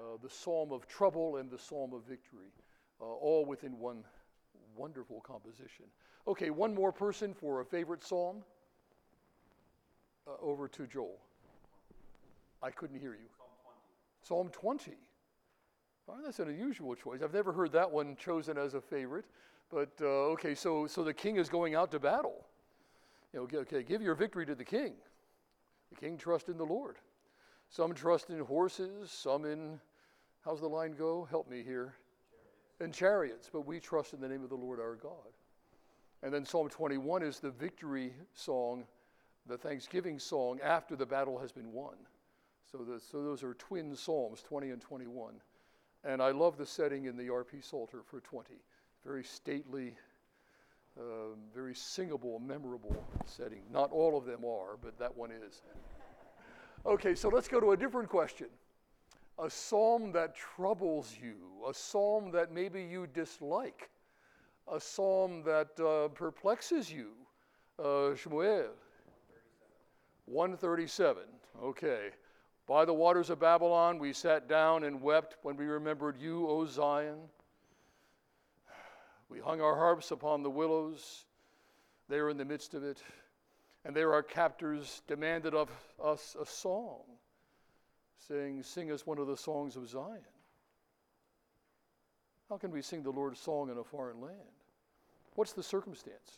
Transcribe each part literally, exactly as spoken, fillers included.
uh, the psalm of trouble and the psalm of victory, uh, all within one wonderful composition. Okay, one more person for a favorite psalm. Uh, over to Joel. I couldn't hear you. Psalm twenty. Psalm twenty. Oh, that's an unusual choice. I've never heard that one chosen as a favorite. But uh, okay, so so the king is going out to battle. You know, okay, give your victory to the king. The king trusts in the Lord. Some trust in horses, some in, how's the line go? Help me here. Chariots. In chariots, but we trust in the name of the Lord our God. And then Psalm twenty-one is the victory song, the thanksgiving song after the battle has been won. So, the, so those are twin psalms, twenty and twenty-one. And I love the setting in the R P Psalter for twenty. Very stately, uh, very singable, memorable setting. Not all of them are, but that one is. Okay, so let's go to a different question. A psalm that troubles you, a psalm that maybe you dislike, a psalm that uh, perplexes you. Uh, Shmuel. one thirty-seven. Okay. By the waters of Babylon, we sat down and wept when we remembered you, O Zion. We hung our harps upon the willows. They are in the midst of it. And there our captors demanded of us a song, saying, sing us one of the songs of Zion. How can we sing the Lord's song in a foreign land? What's the circumstance?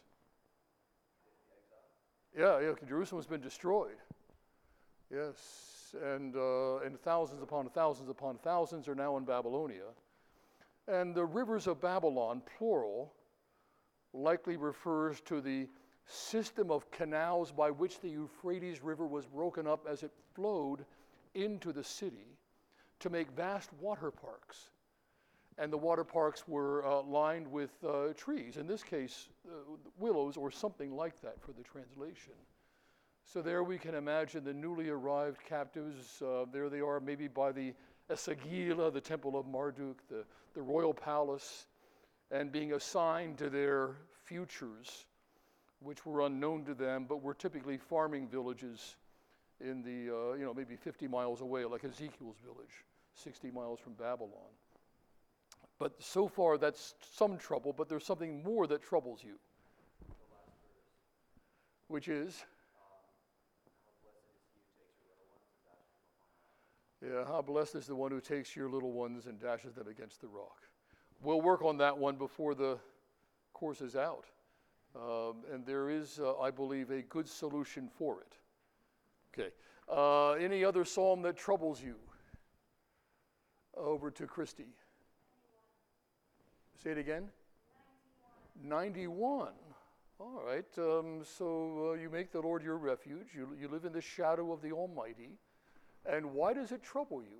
Yeah, yeah, Jerusalem has been destroyed. Yes, and uh, and thousands upon thousands upon thousands are now in Babylonia. And the rivers of Babylon, plural, likely refers to the system of canals by which the Euphrates River was broken up as it flowed into the city to make vast water parks. And the water parks were uh, lined with uh, trees, in this case, uh, willows or something like that for the translation. So there we can imagine the newly arrived captives. Uh, there they are, maybe by the Esagila, the temple of Marduk, the, the royal palace, and being assigned to their futures, which were unknown to them, but were typically farming villages in the, uh, you know, maybe fifty miles away, like Ezekiel's village, sixty miles from Babylon. But so far, that's some trouble, but there's something more that troubles you. Which is? Yeah, how blessed is the one who takes your little ones and dashes them against the rock. We'll work on that one before the course is out. Um, and there is, uh, I believe, a good solution for it. Okay. Uh, any other psalm that troubles you? Over to Christy. Say it again. ninety-one. All right. Um, so uh, you make the Lord your refuge. You, you live in the shadow of the Almighty. And why does it trouble you?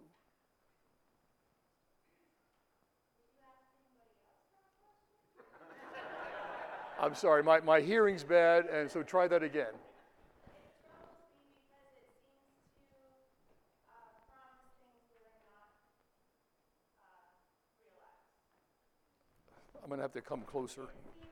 I'm sorry, my, my hearing's bad, and so try that again. I'm going to have to come closer.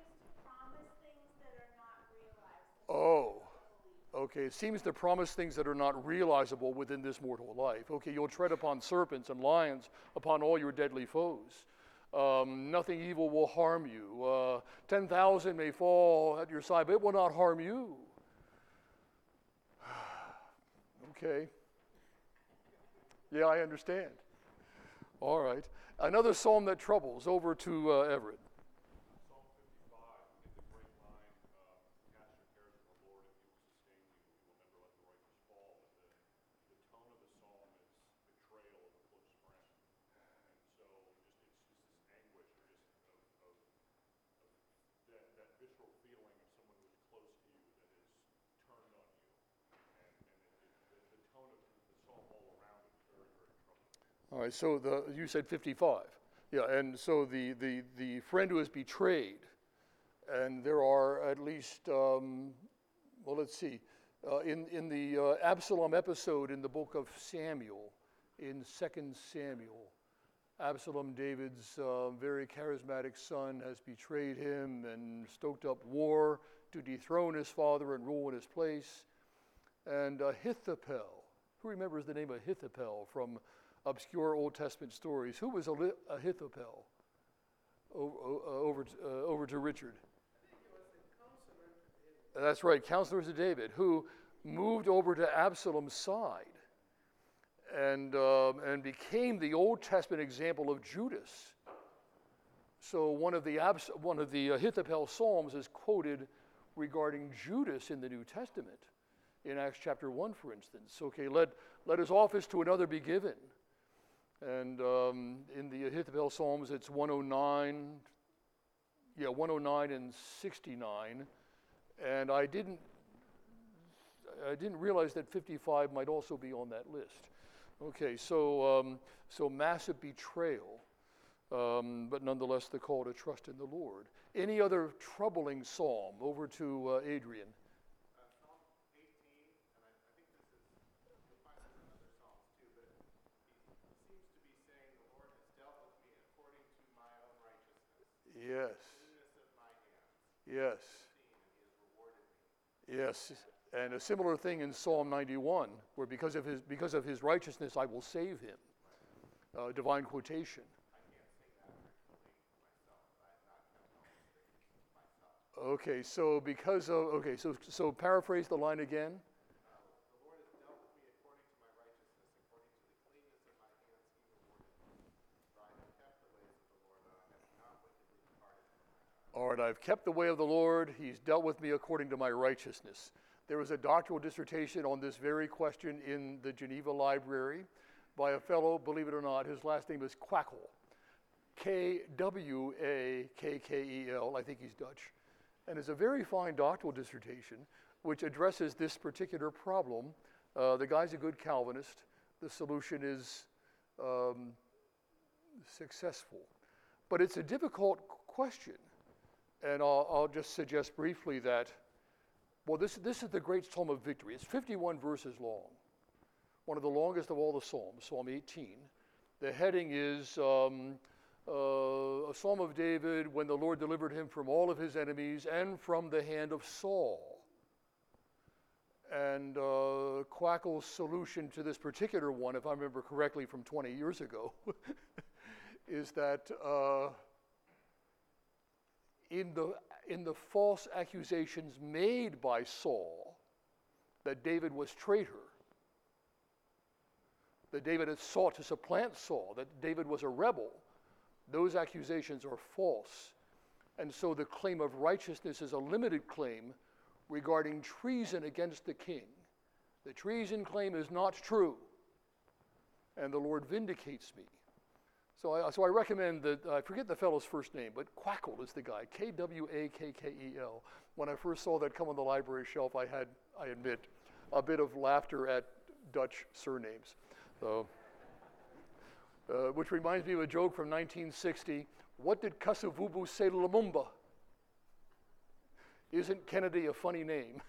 Oh, okay. It seems to promise things that are not realizable within this mortal life. Okay, you'll tread upon serpents and lions, upon all your deadly foes. Um, nothing evil will harm you. Uh, ten thousand may fall at your side, but it will not harm you. Okay. Yeah, I understand. All right. Another psalm that troubles, over to uh, Everett. Psalm fifty-five, in the great line, uh, cast your cares on the Lord, and he will sustain you. He will never let the righteous fall. But the, the tone of the psalm is betrayal of a close friend. And so just it's just this anguish or just of, of, of that, that visceral feeling of someone who is close to you that is turned on you. And, and it, it, the, the tone of the psalm all around is very, very troubling. All right, so the, you said fifty-five. Yeah, and so the, the, the friend who is betrayed, and there are at least, um, well, let's see, uh, in, in the uh, Absalom episode in the book of Samuel, in Second Samuel, Absalom, David's uh, very charismatic son, has betrayed him and stoked up war to dethrone his father and rule in his place. And Ahithophel, who remembers the name of Ahithophel from obscure Old Testament stories. Who was Eli- Ahithophel over, over, to, uh, over to Richard? That's right, counselors of David, who moved over to Absalom's side and, um, and became the Old Testament example of Judas. So one of the Abs- one of the Ahithophel Psalms is quoted regarding Judas in the New Testament, in Acts chapter one, for instance. Okay, let, let his office to another be given. And um, in the Ahithophel Psalms, it's one oh nine, yeah, one oh nine and sixty-nine. And I didn't, I didn't realize that fifty-five might also be on that list. Okay, so um, so massive betrayal, um, but nonetheless the call to trust in the Lord. Any other troubling psalm? Over to uh, Adrian. Uh, Psalm eighteen, and I, I think this is, you'll find this in other Psalms too, but he, he seems to be saying, the Lord has dealt with me according to my own righteousness, Yes. the cleanness of my hands. Yes. He has rewarded me. Yes, and a similar thing in Psalm ninety-one, where because of his because of his righteousness I will save him. Uh, divine quotation. I can't sing that actually myself. I have not kept all the scriptures myself. Okay, so because of okay, so so paraphrase the line again. Uh, the Lord has dealt with me according to my righteousness, according to the cleanness of my hands he rewarded me. For I have kept the ways of the Lord, and I have not wickedly departed from my God. All right, I've kept the way of the Lord. He's dealt with me according to my righteousness. There was a doctoral dissertation on this very question in the Geneva Library by a fellow, believe it or not, his last name is Kwakkel. K W A K K E L, I think he's Dutch. And it's a very fine doctoral dissertation which addresses this particular problem. Uh, the guy's a good Calvinist. The solution is um, successful. But it's a difficult question. And I'll, I'll just suggest briefly that, well, this, this is the great Psalm of Victory. It's fifty-one verses long, one of the longest of all the Psalms, Psalm eighteen. The heading is um, uh, a Psalm of David when the Lord delivered him from all of his enemies and from the hand of Saul. And uh, Quackel's solution to this particular one, if I remember correctly from twenty years ago, is that uh, in the in the false accusations made by Saul that David was traitor, that David had sought to supplant Saul, that David was a rebel, those accusations are false. And so the claim of righteousness is a limited claim regarding treason against the king. The treason claim is not true, and the Lord vindicates me. So I, so I recommend that, I forget the fellow's first name, but Kwakkel is the guy, K W A K K E L. When I first saw that come on the library shelf, I had, I admit, a bit of laughter at Dutch surnames. So, uh, which reminds me of a joke from nineteen sixty. What did Kasavubu say to Lumumba? Isn't Kennedy a funny name?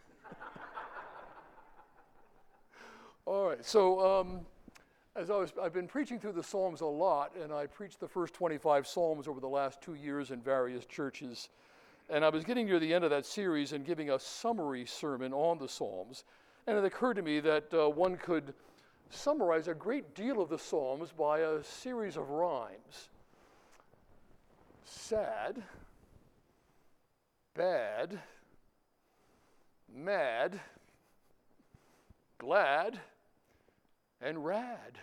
All right, so um, as I was, I've been preaching through the Psalms a lot, and I preached the first twenty-five Psalms over the last two years in various churches. And I was getting near the end of that series and giving a summary sermon on the Psalms. And it occurred to me that uh, one could summarize a great deal of the Psalms by a series of rhymes. Sad, bad, mad, glad, and rad.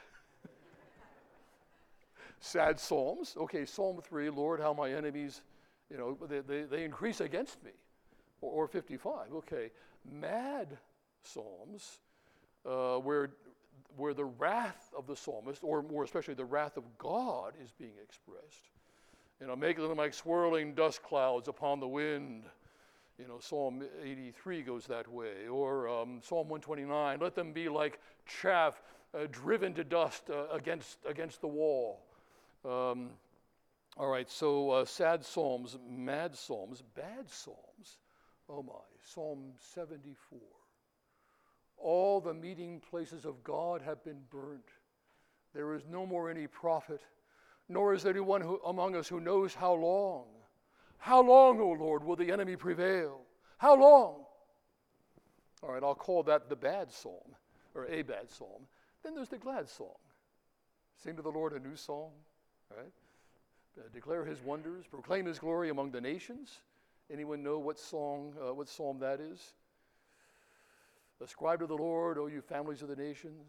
Sad Psalms. Okay, Psalm three, Lord, how my enemies, you know, they, they, they increase against me. Or, or fifty-five, okay. Mad Psalms, uh, where, where the wrath of the psalmist, or more especially the wrath of God, is being expressed. You know, make them like swirling dust clouds upon the wind. You know, Psalm eighty-three goes that way. Or um, Psalm one twenty-nine, let them be like chaff uh, driven to dust uh, against, against the wall. Um, all right, so uh, sad psalms, mad psalms, bad psalms. Oh my, Psalm seventy-four. All the meeting places of God have been burnt. There is no more any prophet, nor is there anyone who, among us who knows how long. How long, O Lord, will the enemy prevail? How long? All right, I'll call that the bad psalm, or a bad psalm. Then there's the glad song. Sing to the Lord a new song, right? Uh, declare his wonders, proclaim his glory among the nations. Anyone know what song, uh, what psalm that is? Ascribe to the Lord, O you families of the nations.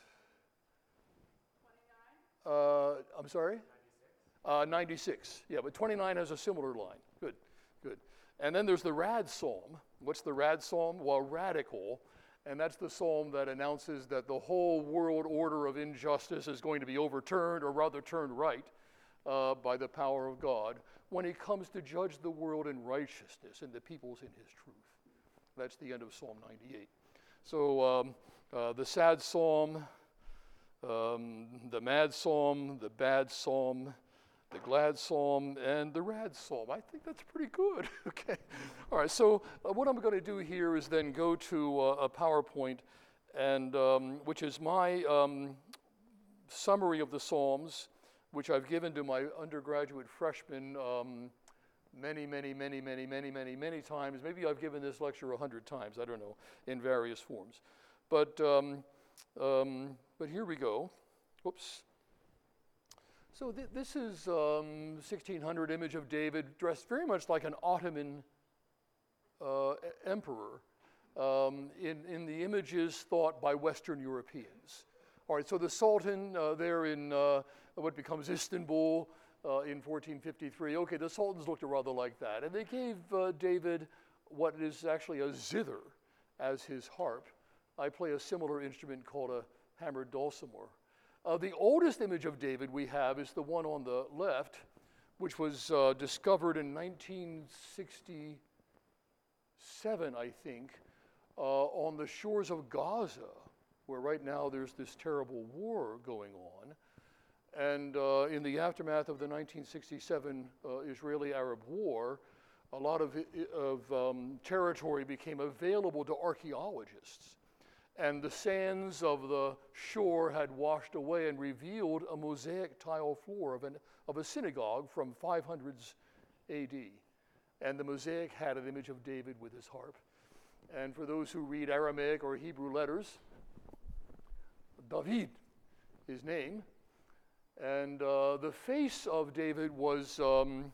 Uh, I'm sorry? Uh, ninety-six. Yeah, but twenty-nine has a similar line. Good, good. And then there's the Rad Psalm. What's the Rad Psalm? Well, radical. And that's the psalm that announces that the whole world order of injustice is going to be overturned, or rather turned right, uh, by the power of God when he comes to judge the world in righteousness and the peoples in his truth. That's the end of Psalm ninety-eight. So um, uh, the sad psalm, um, the mad psalm, the bad psalm, the glad psalm, and the rad psalm. I think that's pretty good. Okay. All right. So uh, what I'm going to do here is then go to uh, a PowerPoint, and um, which is my um, summary of the Psalms, which I've given to my undergraduate freshmen um, many, many, many, many, many, many, many times. Maybe I've given this lecture a hundred times. I don't know, in various forms. But um, um, but here we go. Whoops. So th- this is um, sixteen hundred image of David dressed very much like an Ottoman uh, emperor um, in, in the images thought by Western Europeans. All right, so the Sultan uh, there in uh, what becomes Istanbul uh, in fourteen fifty-three, okay, the Sultans looked rather like that. And they gave uh, David what is actually a zither as his harp. I play a similar instrument called a hammered dulcimer. Uh, the oldest image of David we have is the one on the left, which was uh, discovered in nineteen sixty-seven, I think, uh, on the shores of Gaza, where right now there's this terrible war going on. And uh, in the aftermath of the nineteen sixty-seven uh, Israeli-Arab War, a lot of, of um, territory became available to archaeologists. And the sands of the shore had washed away and revealed a mosaic tile floor of, an, of a synagogue from five hundreds A D. And the mosaic had an image of David with his harp. And for those who read Aramaic or Hebrew letters, David, his name. And uh, the face of David was, um,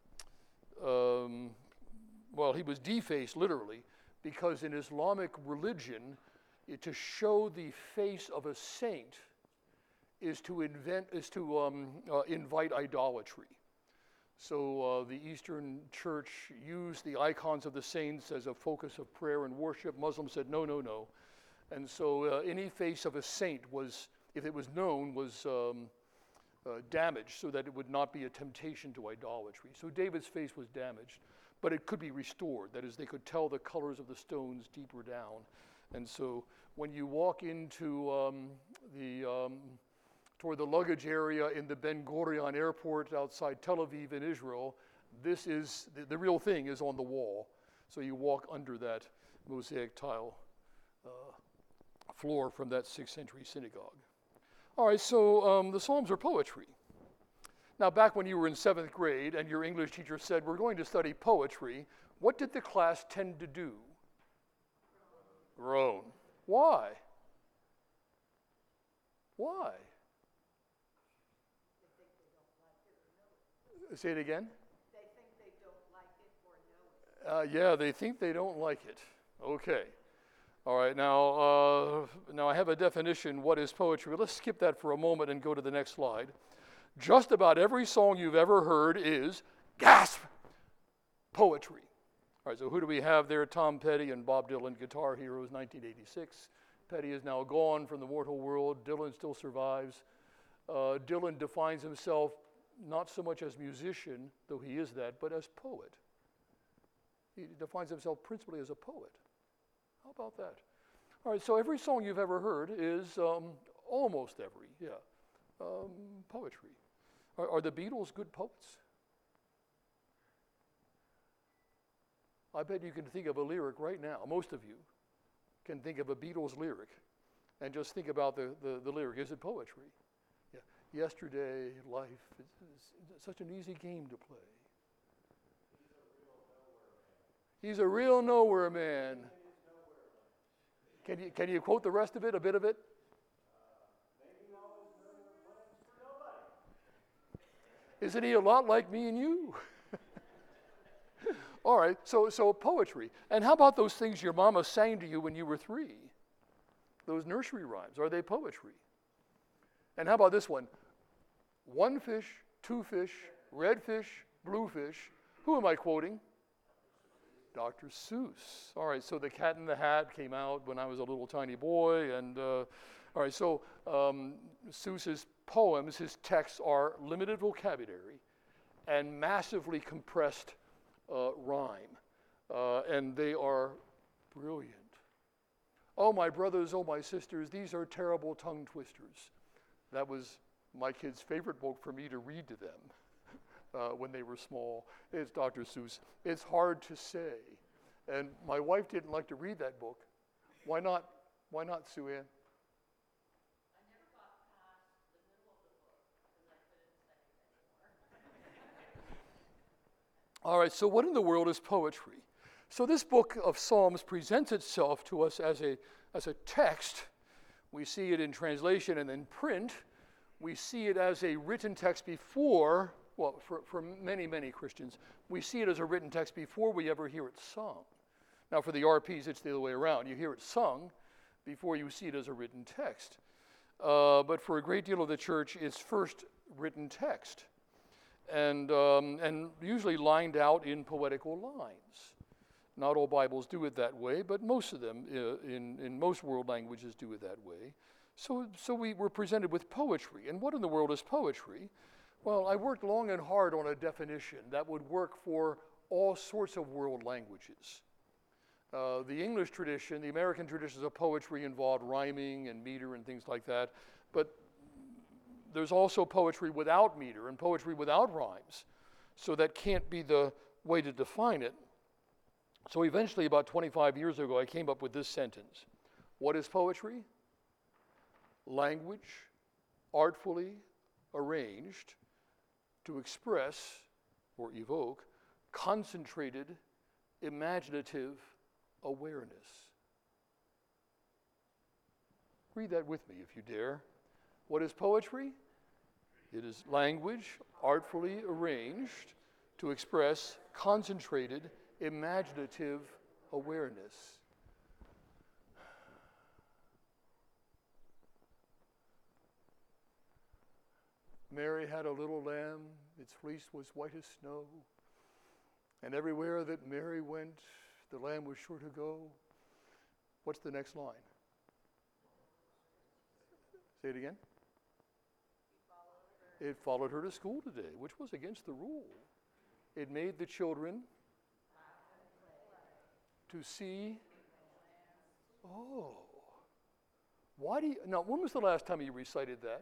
um, well, he was defaced literally, because in Islamic religion, it, to show the face of a saint is to invent, is to um, uh, invite idolatry. So uh, the Eastern Church used the icons of the saints as a focus of prayer and worship. Muslims said, no, no, no. And so uh, any face of a saint was, if it was known, was um, uh, damaged so that it would not be a temptation to idolatry. So David's face was damaged, but it could be restored. That is, they could tell the colors of the stones deeper down. And so when you walk into um, the, um, toward the luggage area in the Ben Gurion airport outside Tel Aviv in Israel, this is, the, the real thing is on the wall. So you walk under that mosaic tile uh, floor from that sixth century synagogue. All right, so um, the Psalms are poetry. Now, back when you were in seventh grade and your English teacher said, we're going to study poetry, what did the class tend to do? Groan. Why? Why? Say it again? They think they don't like it or know it. Uh, yeah, they think they don't like it. Okay. All right, now, uh, now I have a definition. What is poetry? Let's skip that for a moment and go to the next slide. Just about every song you've ever heard is, gasp, poetry. All right, so who do we have there? Tom Petty and Bob Dylan, Guitar Heroes, nineteen eighty-six. Petty is now gone from the mortal world. Dylan still survives. Uh, Dylan defines himself not so much as musician, though he is that, but as poet. He defines himself principally as a poet. How about that? All right, so every song you've ever heard is, um, almost every, yeah, um, poetry. Are, are the Beatles good poets? I bet you can think of a lyric right now. Most of you can think of a Beatles lyric and just think about the, the, the lyric. Is it poetry? Yeah. Yesterday, life is, is such an easy game to play. He's a real nowhere man. Can you, can you quote the rest of it, a bit of it? Isn't he a lot like me and you? All right, so, so poetry. And how about those things your mama sang to you when you were three? Those nursery rhymes, are they poetry? And how about this one? One fish, two fish, red fish, blue fish. Who am I quoting? Doctor Seuss. All right, so The Cat in the Hat came out when I was a little tiny boy. And uh, all right, so um, Seuss's poems, his texts are limited vocabulary and massively compressed uh, rhyme. Uh, and they are brilliant. Oh, my brothers, oh, my sisters, these are terrible tongue twisters. That was my kids' favorite book for me to read to them uh, when they were small. It's Doctor Seuss. It's hard to say. And my wife didn't like to read that book. Why not? Why not, Sue Ann? I never got past the middle of the book because I couldn't study anymore. All right, so what in the world is poetry? So this book of Psalms presents itself to us as a, as a text. We see it in translation and in print. We see it as a written text before, well, for, for many, many Christians, we see it as a written text before we ever hear it sung. Now, for the R Ps, it's the other way around. You hear it sung before you see it as a written text. Uh, but for a great deal of the church, it's first written text, and, um, and usually lined out in poetical lines. Not all Bibles do it that way, but most of them uh, in, in most world languages do it that way. So, so we were presented with poetry. And what in the world is poetry? Well, I worked long and hard on a definition that would work for all sorts of world languages. Uh, the English tradition, the American traditions of poetry involved rhyming and meter and things like that. But there's also poetry without meter and poetry without rhymes. So that can't be the way to define it. So eventually, about twenty-five years ago, I came up with this sentence. What is poetry? Language artfully arranged to express or evoke concentrated, imaginative awareness. Read that with me if you dare. What is poetry? It is language artfully arranged to express concentrated, imaginative awareness. Mary had a little lamb, its fleece was white as snow, and everywhere that Mary went, the lamb was sure to go. What's the next line? Say it again. It followed her to school today, which was against the rule. It made the children to see. Oh. Why do you, now, when was the last time you recited that?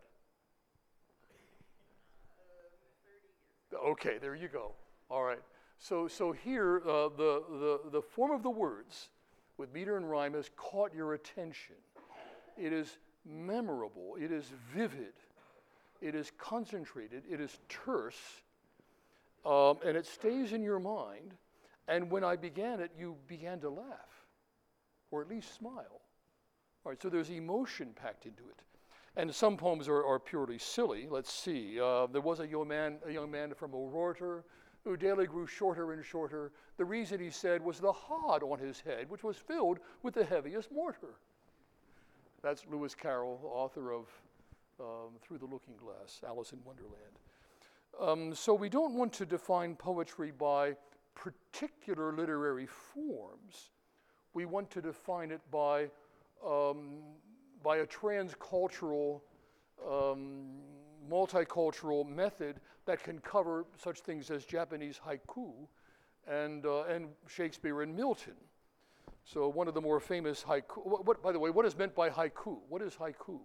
Okay, there you go. All right. So, so here, uh, the, the, the form of the words with meter and rhyme has caught your attention. It is memorable. It is vivid. It is concentrated. It is terse. Um, and it stays in your mind. And when I began it, you began to laugh, or at least smile. All right, so there's emotion packed into it. And some poems are, are purely silly. Let's see. Uh, there was a young man, a young man from O'Rourke who daily grew shorter and shorter. The reason, he said, was the hod on his head, which was filled with the heaviest mortar. That's Lewis Carroll, author of um, Through the Looking Glass, Alice in Wonderland. Um, so we don't want to define poetry by particular literary forms. We want to define it by um, by a transcultural, um, multicultural method that can cover such things as Japanese haiku and uh, and Shakespeare and Milton. So one of the more famous haiku. What, what, by the way, what is meant by haiku? What is haiku?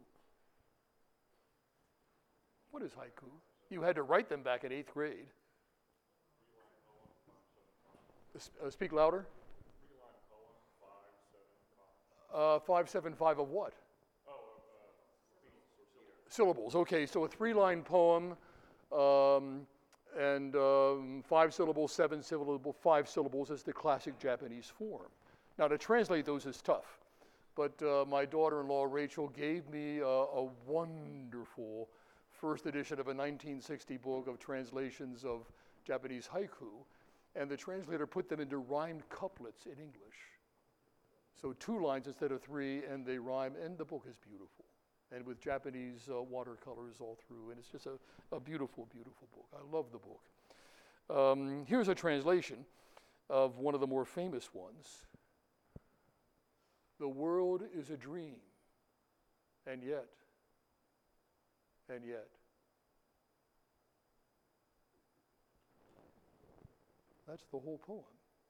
What is haiku? You had to write them back in eighth grade. Uh, speak louder. Uh, five, seven, five of what? Oh, uh, syllables. Okay, so a three-line poem, um, and um, five syllables, seven syllables, five syllables is the classic Japanese form. Now, to translate those is tough, but uh, my daughter-in-law Rachel gave me a, a wonderful first edition of a nineteen sixty book of translations of Japanese haiku, and the translator put them into rhymed couplets in English. So two lines instead of three, and they rhyme, and the book is beautiful. And with Japanese uh, watercolors all through, and it's just a, a beautiful, beautiful book. I love the book. Um, here's a translation of one of the more famous ones. The world is a dream, and yet, and yet. That's the whole poem.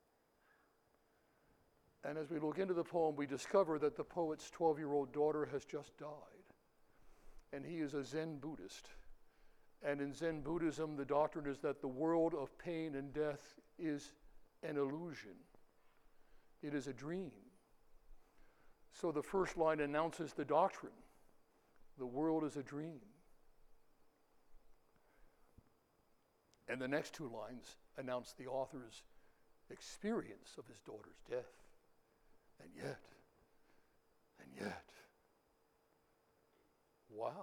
And as we look into the poem, we discover that the poet's twelve-year-old daughter has just died. And he is a Zen Buddhist. And in Zen Buddhism, the doctrine is that the world of pain and death is an illusion. It is a dream. So the first line announces the doctrine. The world is a dream. And the next two lines announce the author's experience of his daughter's death. And yet, and yet, wow,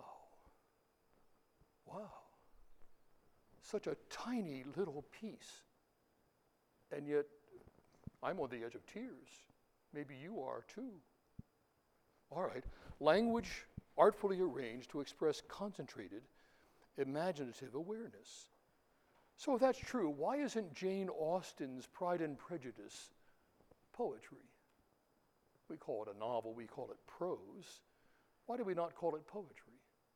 wow, such a tiny little piece. And yet, I'm on the edge of tears. Maybe you are too. All right, language artfully arranged to express concentrated, imaginative awareness. So if that's true, why isn't Jane Austen's Pride and Prejudice poetry? We call it a novel, we call it prose. Why do we not call it poetry?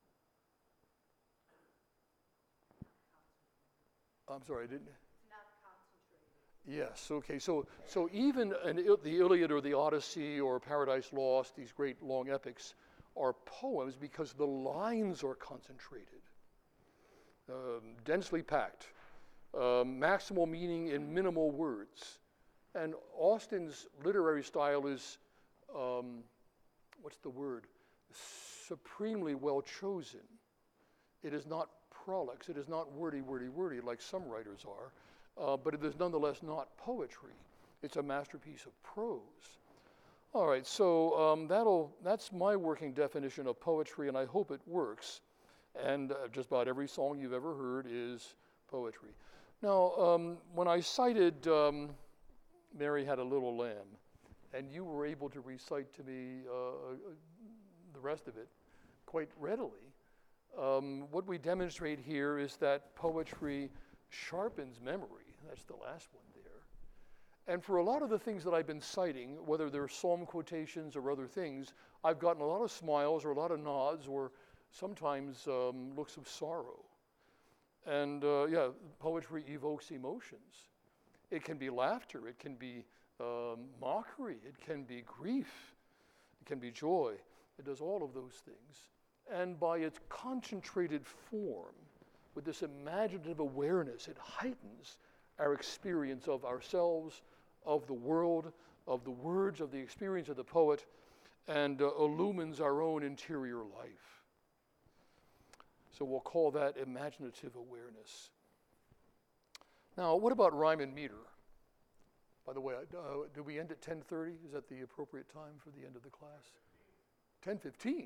I'm sorry, I didn't. It's not concentrated. Yes, okay, so so even an, the Iliad or the Odyssey or Paradise Lost, these great long epics, are poems because the lines are concentrated, um, densely packed, um, maximal meaning in minimal words. And Austen's literary style is, um, what's the word? Supremely well chosen. It is not prolix, it is not wordy, wordy, wordy like some writers are, uh, but it is nonetheless not poetry. It's a masterpiece of prose. All right, so um, that'll, that's my working definition of poetry, and I hope it works. And uh, just about every song you've ever heard is poetry. Now, um, when I cited um, Mary Had a Little Lamb, and you were able to recite to me uh, the rest of it quite readily, um, what we demonstrate here is that poetry sharpens memory. That's the last one there. And for a lot of the things that I've been citing, whether they're psalm quotations or other things, I've gotten a lot of smiles or a lot of nods or sometimes um, looks of sorrow. And uh, yeah, poetry evokes emotions. It can be laughter, it can be um, mockery, it can be grief, it can be joy. It does all of those things. And by its concentrated form, with this imaginative awareness, it heightens our experience of ourselves, of the world, of the words, of the experience of the poet, and uh, illumines our own interior life. So we'll call that imaginative awareness. Now, what about rhyme and meter? By the way, uh, do we end at ten thirty? Is that the appropriate time for the end of the class? ten fifteen.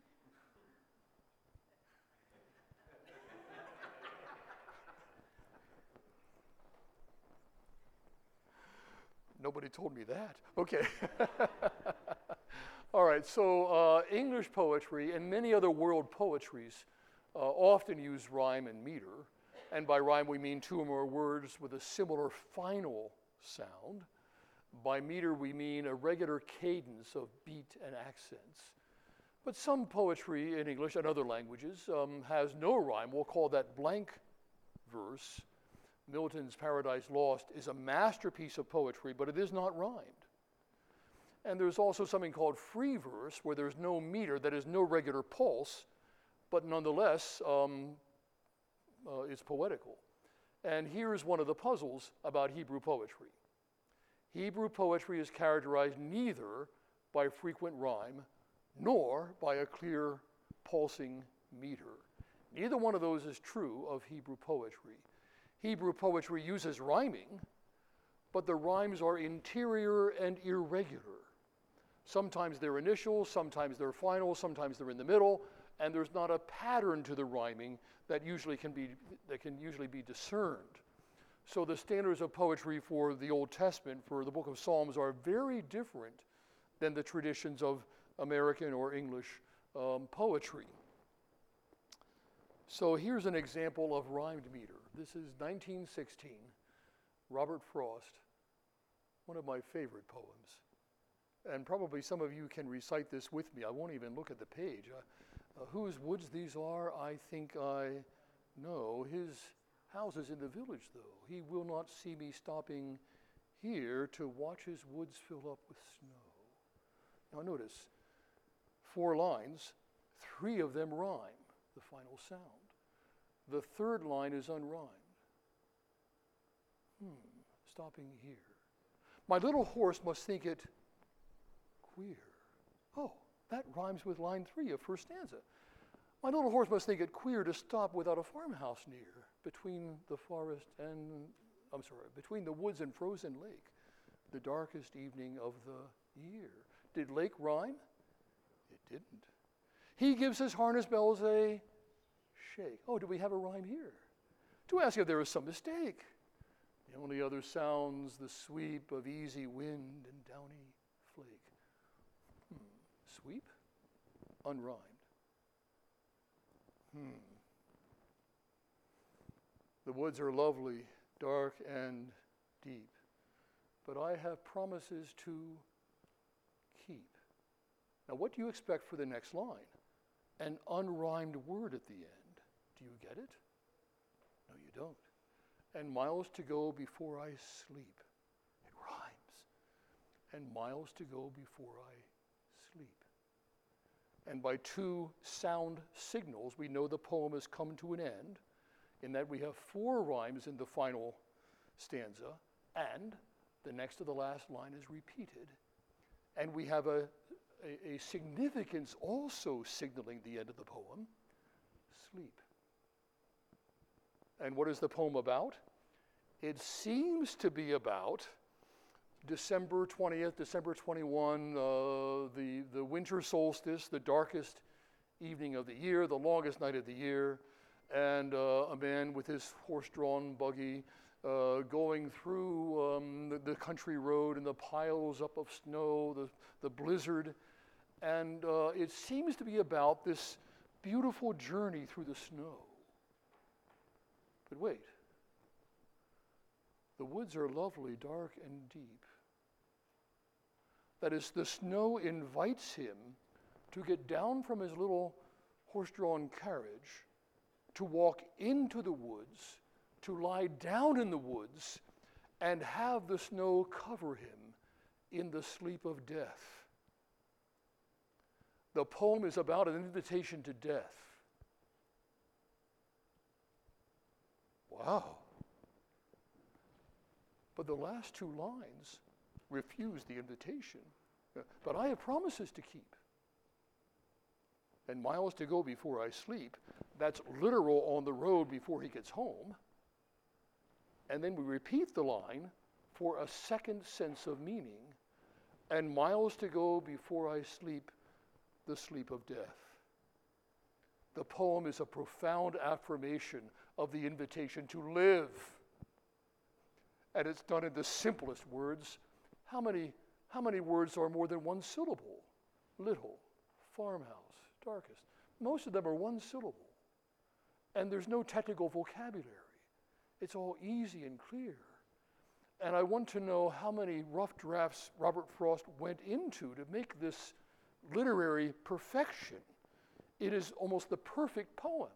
Nobody told me that. Okay. All right, so uh, English poetry and many other world poetries uh, often use rhyme and meter. And by rhyme, we mean two or more words with a similar final sound. By meter, we mean a regular cadence of beat and accents. But some poetry in English and other languages um, has no rhyme. We'll call that blank verse. Milton's Paradise Lost is a masterpiece of poetry, but it is not rhymed. And there's also something called free verse, where there's no meter, that is no regular pulse, but nonetheless, um, uh, it's poetical. And here's one of the puzzles about Hebrew poetry. Hebrew poetry is characterized neither by frequent rhyme nor by a clear pulsing meter. Neither one of those is true of Hebrew poetry. Hebrew poetry uses rhyming, but the rhymes are interior and irregular. Sometimes they're initial, sometimes they're final, sometimes they're in the middle, and there's not a pattern to the rhyming that usually can be that can usually be discerned. So the standards of poetry for the Old Testament, for the book of Psalms, are very different than the traditions of American or English um, poetry. So here's an example of rhymed meter. This is nineteen sixteen, Robert Frost, one of my favorite poems. And probably some of you can recite this with me. I won't even look at the page. Uh, uh, whose woods these are, I think I know. His house is in the village, though. He will not see me stopping here to watch his woods fill up with snow. Now notice, four lines, three of them rhyme, the final sound. The third line is unrhymed. Hmm, stopping here. My little horse must think it queer. Oh, that rhymes with line three of first stanza. My little horse must think it queer to stop without a farmhouse near, between the forest and, I'm sorry, between the woods and frozen lake, the darkest evening of the year. Did lake rhyme? It didn't. He gives his harness bells a shake. Oh, do we have a rhyme here? To ask if there is some mistake. The only other sounds the sweep of easy wind and downy flake. Hmm. Sweep? Unrhymed. Hmm. The woods are lovely, dark and deep, but I have promises to keep. Now, what do you expect for the next line? An unrhymed word at the end. Do you get it? No, you don't. And miles to go before I sleep. It rhymes. And miles to go before I sleep. And by two sound signals, we know the poem has come to an end, in that we have four rhymes in the final stanza, and the next to the last line is repeated. And we have a, a, a significance also signaling the end of the poem, sleep. And what is the poem about? It seems to be about December twentieth, December twenty-first, uh, the, the winter solstice, the darkest evening of the year, the longest night of the year, and uh, a man with his horse-drawn buggy uh, going through um, the, the country road and the piles up of snow, the, the blizzard. And uh, it seems to be about this beautiful journey through the snow. But wait, the woods are lovely, dark and deep. That is, the snow invites him to get down from his little horse-drawn carriage, to walk into the woods, to lie down in the woods, and have the snow cover him in the sleep of death. The poem is about an invitation to death. Wow. But the last two lines refuse the invitation. But I have promises to keep. And miles to go before I sleep. That's literal on the road before he gets home. And then we repeat the line for a second sense of meaning. And miles to go before I sleep, the sleep of death. The poem is a profound affirmation of the invitation to live. And it's done in the simplest words. How many, how many words are more than one syllable? Little, farmhouse, darkest. Most of them are one syllable. And there's no technical vocabulary. It's all easy and clear. And I want to know how many rough drafts Robert Frost went into to make this literary perfection. It is almost the perfect poem.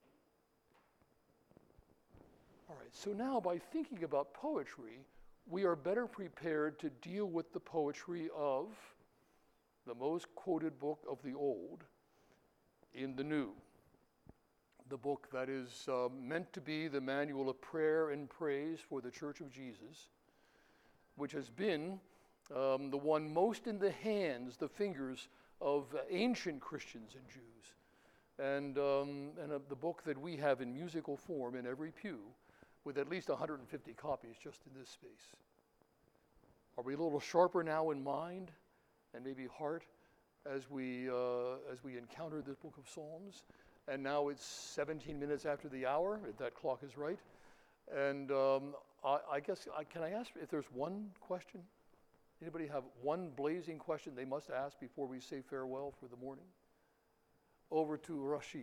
All right, so now by thinking about poetry, we are better prepared to deal with the poetry of the most quoted book of the Old in the New. The book that is uh, meant to be the manual of prayer and praise for the Church of Jesus, which has been um, the one most in the hands, the fingers of uh, ancient Christians and Jews, and, um, and uh, the book that we have in musical form in every pew, with at least one hundred fifty copies just in this space. Are we a little sharper now in mind and maybe heart as we, uh, as we encounter this book of Psalms. And now it's seventeen minutes after the hour, if that clock is right. And um, I, I guess, I, can I ask if there's one question? Anybody have one blazing question they must ask before we say farewell for the morning? Over to Rashi.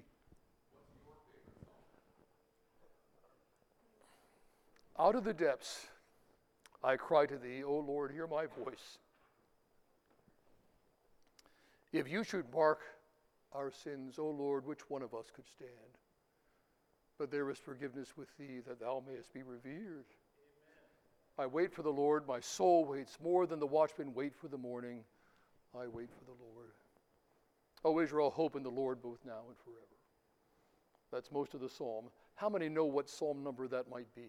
Out of the depths, I cry to thee, O Lord, hear my voice. If you should mark our sins, O Lord, which one of us could stand? But there is forgiveness with thee, that thou mayest be revered. Amen. I wait for the Lord, my soul waits more than the watchmen wait for the morning. I wait for the Lord. O Israel, hope in the Lord both now and forever. That's most of the psalm. How many know what psalm number that might be?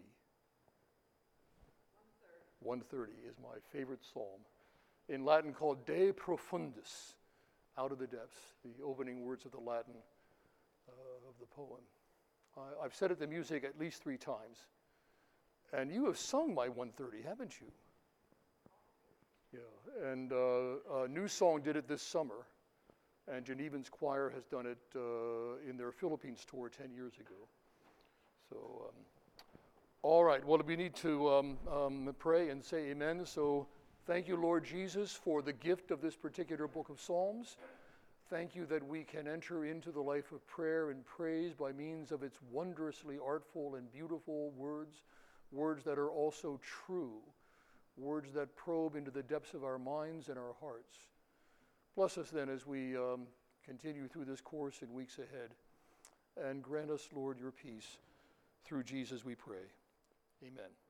one thirty is my favorite psalm. In Latin called De Profundis, out of the depths, the opening words of the Latin uh, of the poem. I, I've said it to music at least three times. And you have sung my one thirty, haven't you? Yeah, and uh, a new song did it this summer, and Genevan's choir has done it uh, in their Philippines tour ten years ago. So, um, all right, well, we need to um, um, pray and say amen. So thank you, Lord Jesus, for the gift of this particular book of Psalms. Thank you that we can enter into the life of prayer and praise by means of its wondrously artful and beautiful words, words that are also true, words that probe into the depths of our minds and our hearts. Bless us then as we um, continue through this course in weeks ahead, and grant us, Lord, your peace. Through Jesus we pray. Amen.